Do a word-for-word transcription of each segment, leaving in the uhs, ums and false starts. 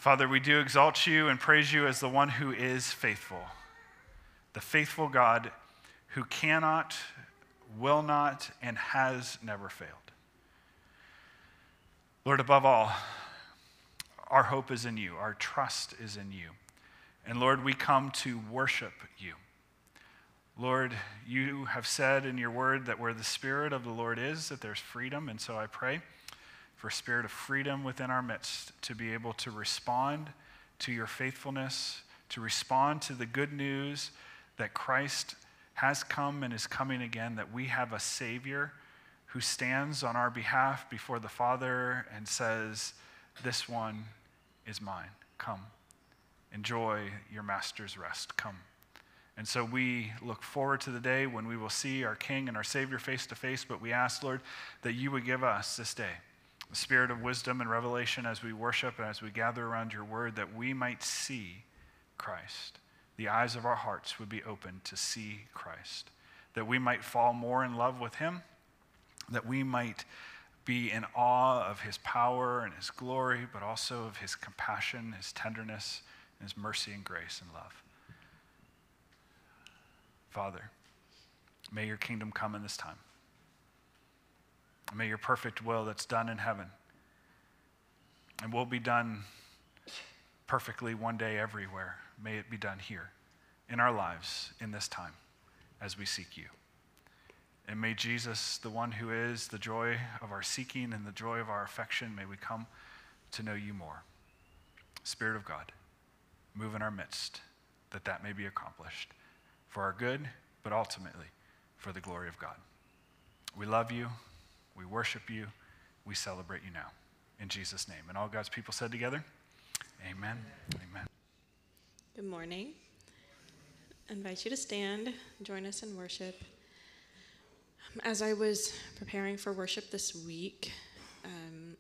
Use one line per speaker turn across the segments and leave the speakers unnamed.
Father, we do exalt you and praise you as the one who is faithful, the faithful God who cannot, will not, and has never failed. Lord, above all, our hope is in you. Our trust is in you. And Lord, we come to worship you. Lord, you have said in your word that where the Spirit of the Lord is, that there's freedom. And so I pray for a spirit of freedom within our midst to be able to respond to your faithfulness, to respond to the good news that Christ has come and is coming again, that we have a Savior who stands on our behalf before the Father and says, this one is mine. Come, enjoy your master's rest. Come. And so we look forward to the day when we will see our King and our Savior face to face, but we ask, Lord, that you would give us this day the spirit of wisdom and revelation as we worship and as we gather around your word, that we might see Christ. The eyes of our hearts would be open to see Christ, that we might fall more in love with him, that we might be in awe of his power and his glory, but also of his compassion, his tenderness, and his mercy and grace and love. Father, may your kingdom come in this time. May your perfect will that's done in heaven and will be done perfectly one day everywhere, may it be done here in our lives in this time as we seek you. And may Jesus, the one who is the joy of our seeking and the joy of our affection, may we come to know you more. Spirit of God, move in our midst that that may be accomplished for our good, but ultimately for the glory of God. We love you. We worship you. We celebrate you now. In Jesus' name. And all God's people said together, amen. Amen.
Good morning. I invite you to stand, join us in worship. As I was preparing for worship this week, um,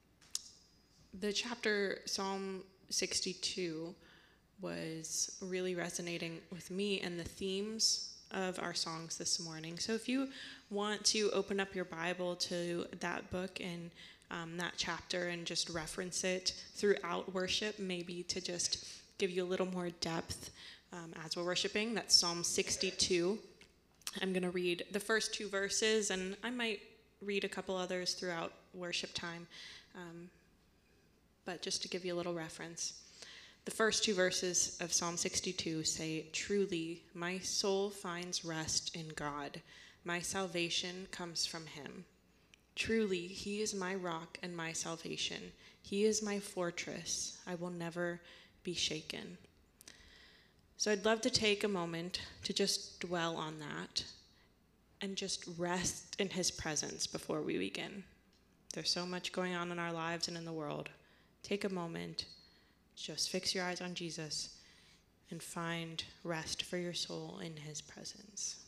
the chapter Psalm sixty-two was really resonating with me and the themes of our songs this morning. So if you want to open up your Bible to that book and um, that chapter and just reference it throughout worship, maybe to just give you a little more depth um, as we're worshiping, that's Psalm sixty-two. I'm going to read the first two verses, and I might read a couple others throughout worship time, um, but just to give you a little reference. The first two verses of Psalm sixty-two say, "Truly, my soul finds rest in God. My salvation comes from him. Truly, he is my rock and my salvation. He is my fortress. I will never be shaken." So I'd love to take a moment to just dwell on that and just rest in his presence before we begin. There's so much going on in our lives and in the world. Take a moment. Just fix your eyes on Jesus and find rest for your soul in his presence.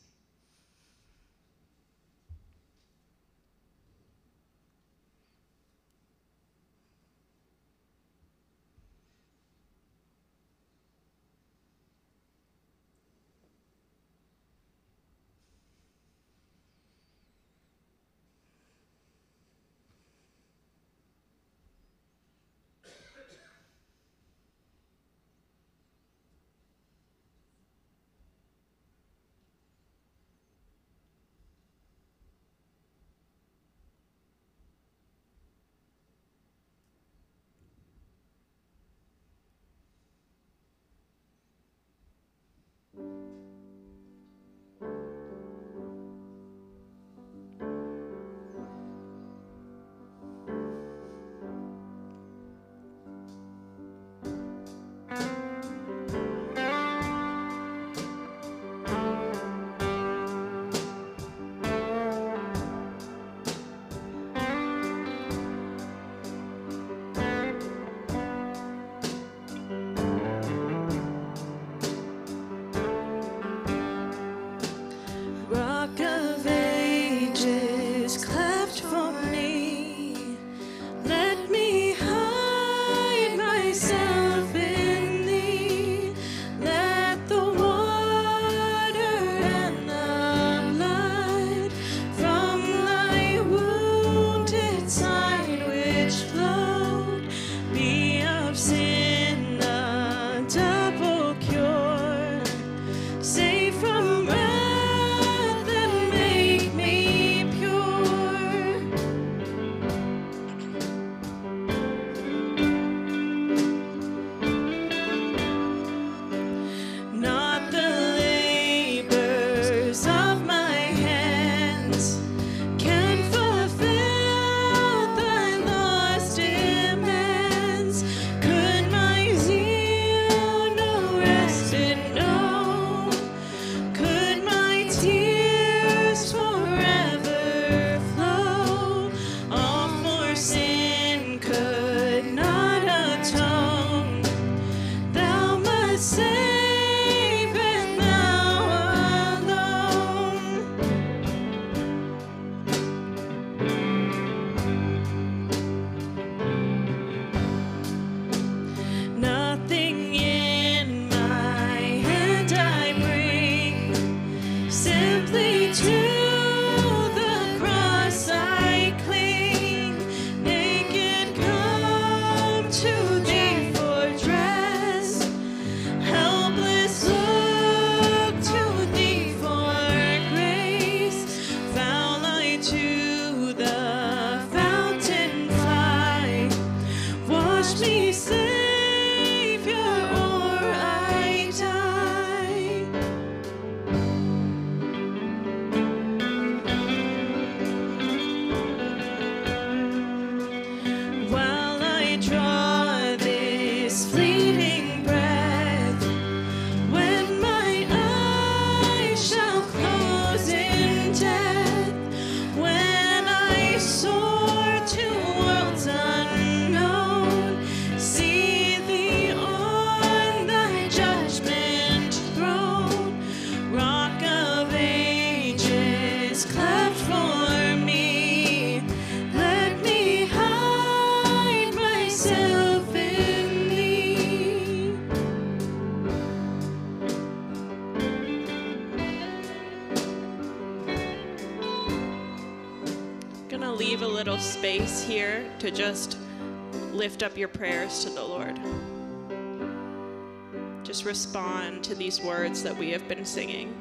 me, Savior, or I die. While I draw this fleeting breath, when my eyes shall close in death, when I soar to worlds unknown, see thee on thy judgment throne, rock of ages cleft for me, let me hide myself in thee. Gonna leave a little space here to just lift up your prayers to the Lord. Just respond to these words that we have been singing.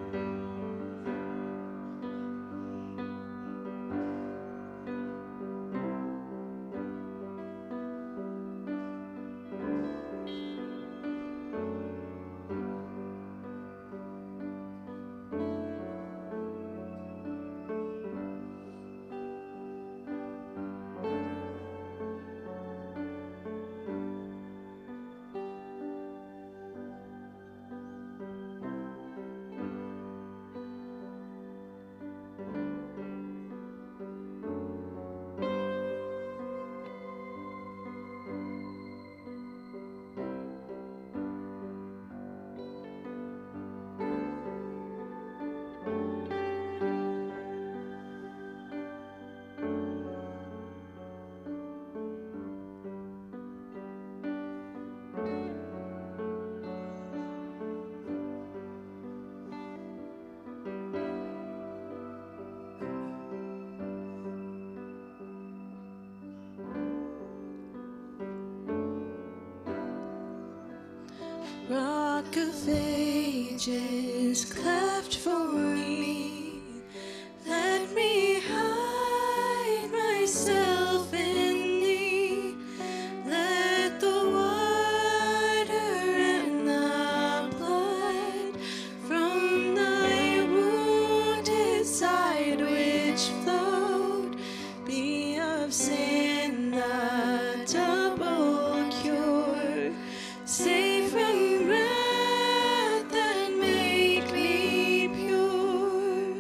Rock of ages cleft for me, let me hide myself in thee, let the water and the blood from thy wounded side which flowed be of sin the double cure, save from wrath and make me pure.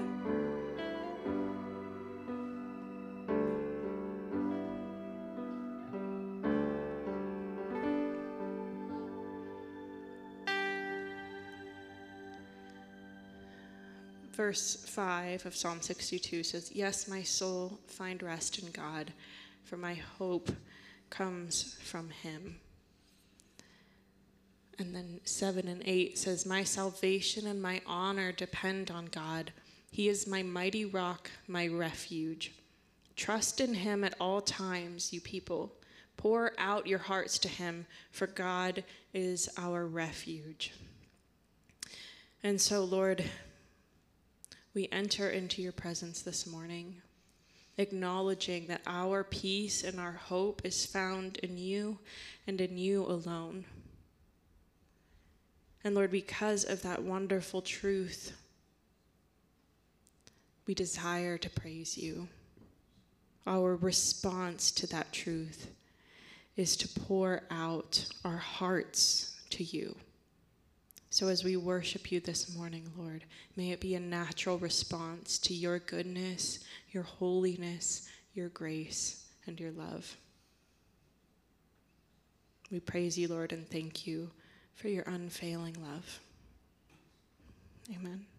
Verse five of Psalm sixty-two says, "Yes, my soul, find rest in God, for my hope comes from him." And then seven and eight says, "My salvation and my honor depend on God. He is my mighty rock, my refuge. Trust in him at all times, you people. Pour out your hearts to him, for God is our refuge." And so, Lord, we enter into your presence this morning, acknowledging that our peace and our hope is found in you and in you alone. And Lord, because of that wonderful truth, we desire to praise you. Our response to that truth is to pour out our hearts to you. So as we worship you this morning, Lord, may it be a natural response to your goodness, your holiness, your grace, and your love. We praise you, Lord, and thank you for your unfailing love. Amen.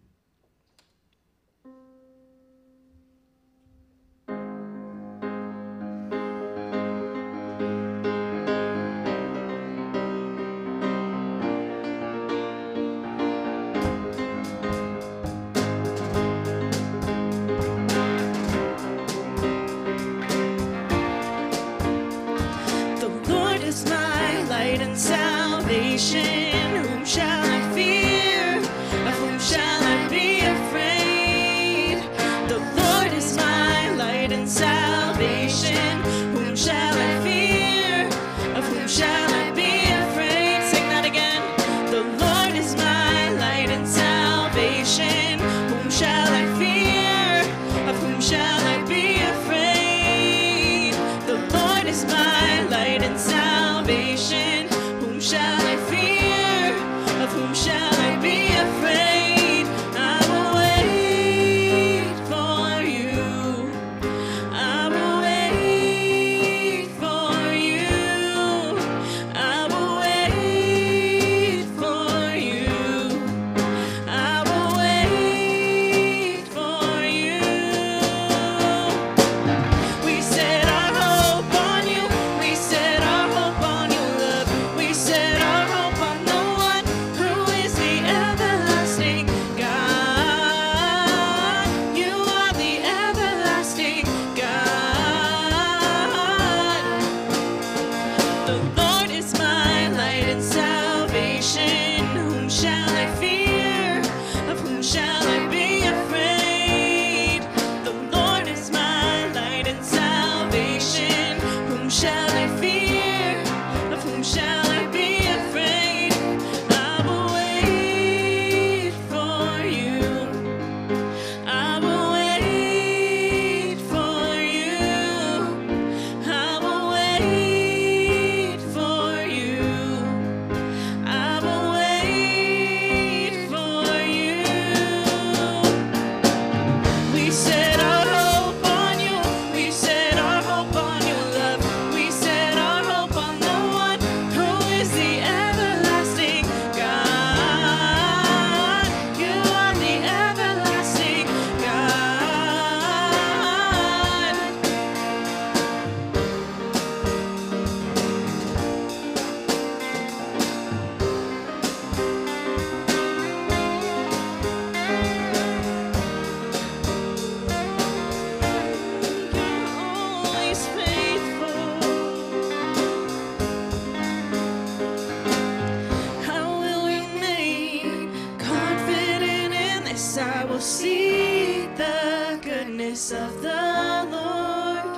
Whom shall I fear? Of whom shall I be afraid? The Lord is my light and salvation. Whom shall I fear? Of whom
salvation. Whom shall I fear? Of whom shall I be afraid? I will wait for you. I will wait for you. I will wait for you. I will wait for you. We set our hope on you. We set our hope on your love. We set our hope on the one who is the everlasting God. You are the everlasting God. The Lord is my light and salvation. Whom shall I fear? Of whom shall I be afraid? The Lord is my light and salvation. Whom shall I fear? Of whom shall I be afraid? I will wait for you. I will wait for you. I will wait for you. I will wait for you. We set our hope on you. We set our hope on your love. We set our hope on the one who is the everlasting God. You are the everlasting God. You're always faithful. I will remain confident in this. I will see the goodness of the Lord.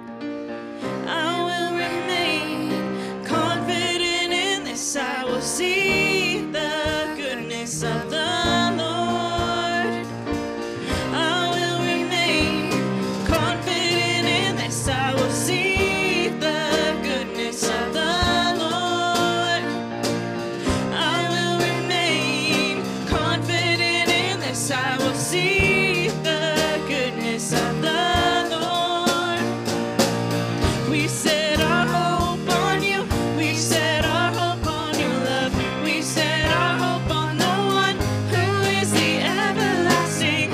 I will remain confident in this. I will see the goodness of the Lord. I will remain confident in this. I will see the goodness of the Lord. I will remain confident in this. I will see the goodness of the Lord. We set our hope on you. We set our hope on your love. We set our hope on the one who is the everlasting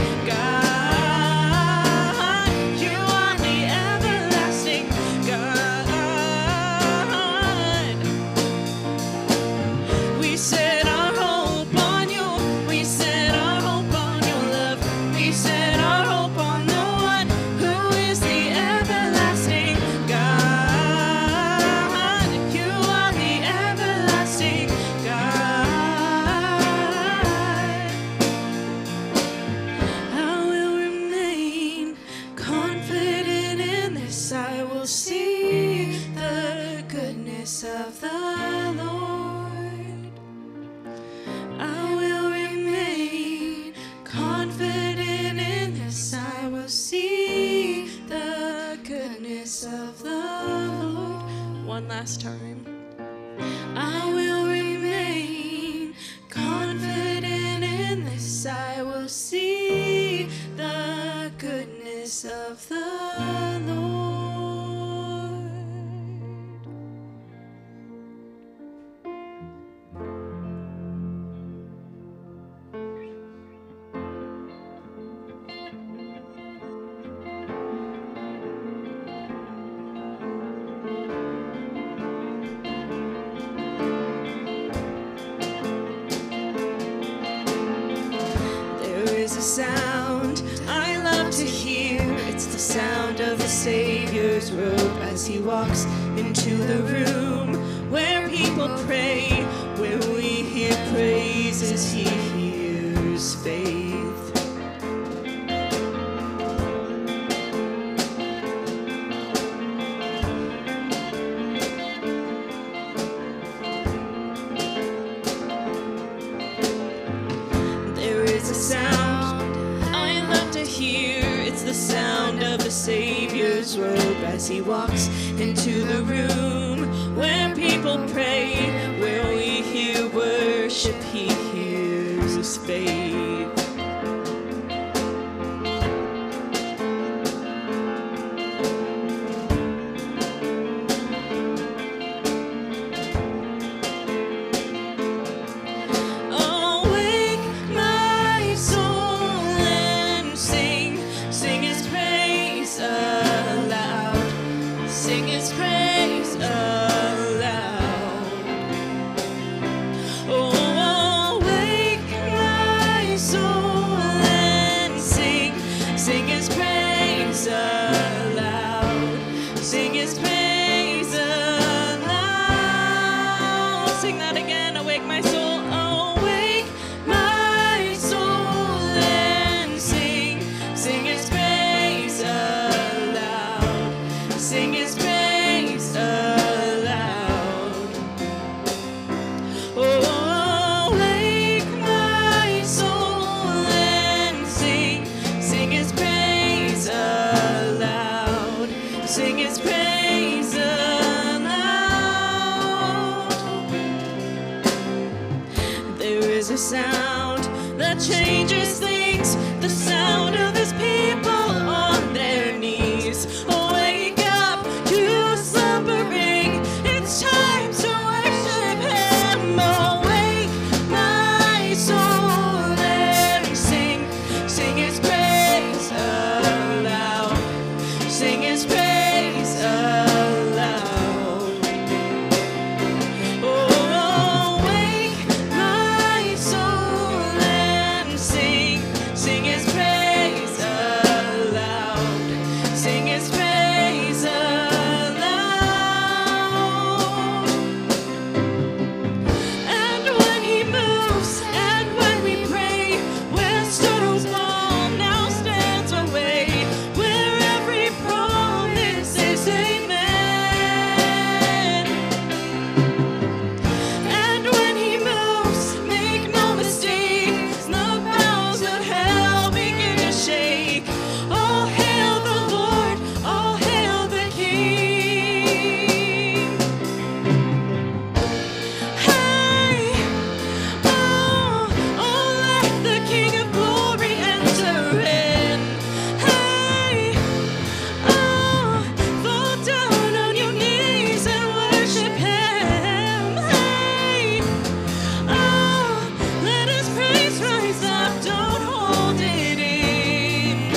God. You are the everlasting God. We set our hope on you. We set our hope on your love. We set our hope on the one who is the everlasting God. You are the everlasting God. I will remain confident in this. I will see the goodness of the Lord. I will remain confident in this. I will see the goodness of the Lord.
One last time.
I will remain confident in this. I will see the goodness of the Lord. There is a sound I love to hear. It's the sound of the Savior's robe as he walks into the room where people pray, where we hear praises, he hears faith. There is a sound I love to hear. It's the sound of the Savior's robe as he walks into the room where people sound that changes things, the sound of his people on their knees. Wake up, you slumbering, it's time to worship him. Awake, my soul, and sing, sing his praise aloud, sing his praise aloud. Oh, awake, my soul, and sing, sing his praise aloud, sing his praise aloud. And when he moves, and when we pray, where stood a wall now stands a way, where every promise is amen. And when he moves, make no mistake, the powers of hell begin to shake. All hail the Lord, all hail the King. Hey, oh, oh, let the King of glory enter in. Hey, oh, fall down on your knees and worship him. Hey, oh, let his praise rise up, don't hold it in.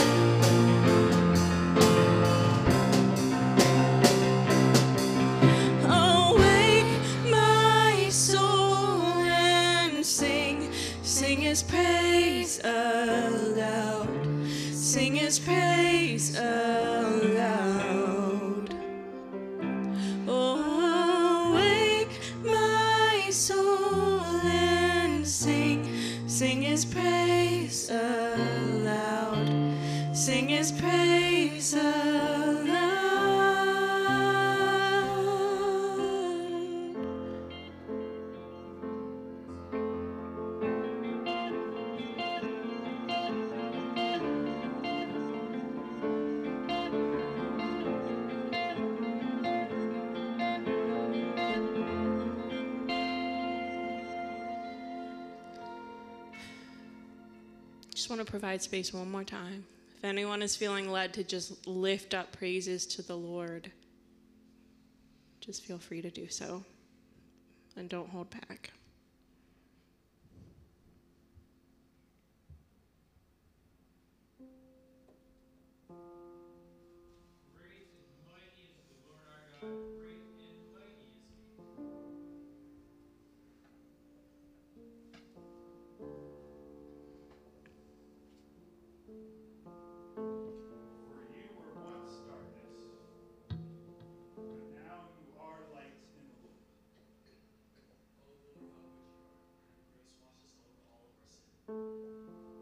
Awake, my soul, and sing, sing his praise aloud, sing his praise aloud. Oh, awake, my soul, and sing, sing his praise aloud, sing his praise aloud. Just want to provide space one more time. If anyone is feeling led to just lift up praises to the Lord, just feel free to do so. And don't hold back.
Great and mighty is the Lord our God. Great and mighty is he.
For you were once darkness, but now you are light in the Lord.
O Lord God, which you are, and grace washes over all of our sin.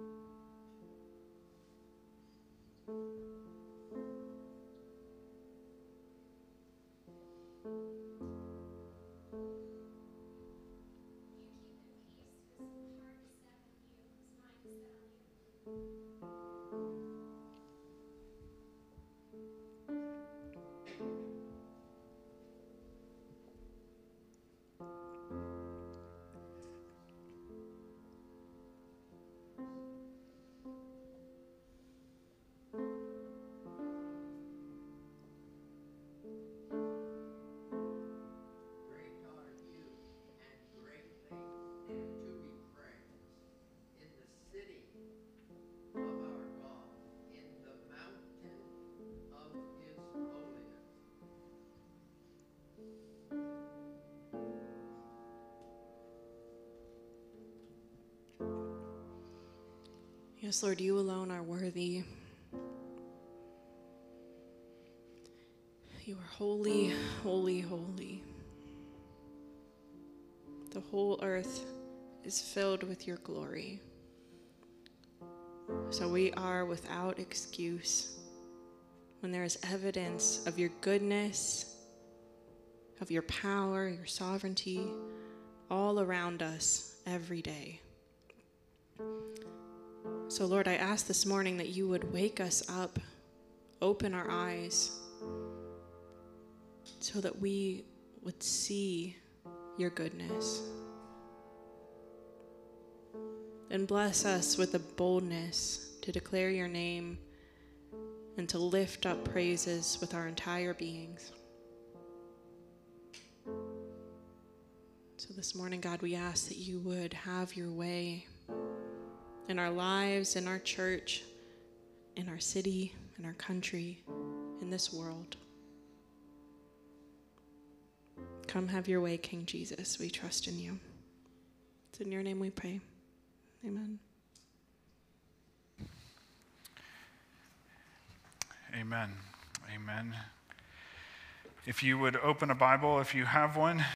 Great are you, and greatly and to be praised in the city of our God, in the mountain of his holiness.
Yes, Lord, you alone are worthy. You are holy, holy, holy. The whole earth is filled with your glory. So we are without excuse when there is evidence of your goodness, of your power, your sovereignty, all around us every day. So, Lord, I ask this morning that you would wake us up, open our eyes, so that we would see your goodness. And bless us with the boldness to declare your name and to lift up praises with our entire beings. So this morning, God, we ask that you would have your way in our lives, in our church, in our city, in our country, in this world. Come have your way, King Jesus. We trust in you. It's in your name we pray. Amen.
Amen. Amen. If you would open a Bible, if you have one,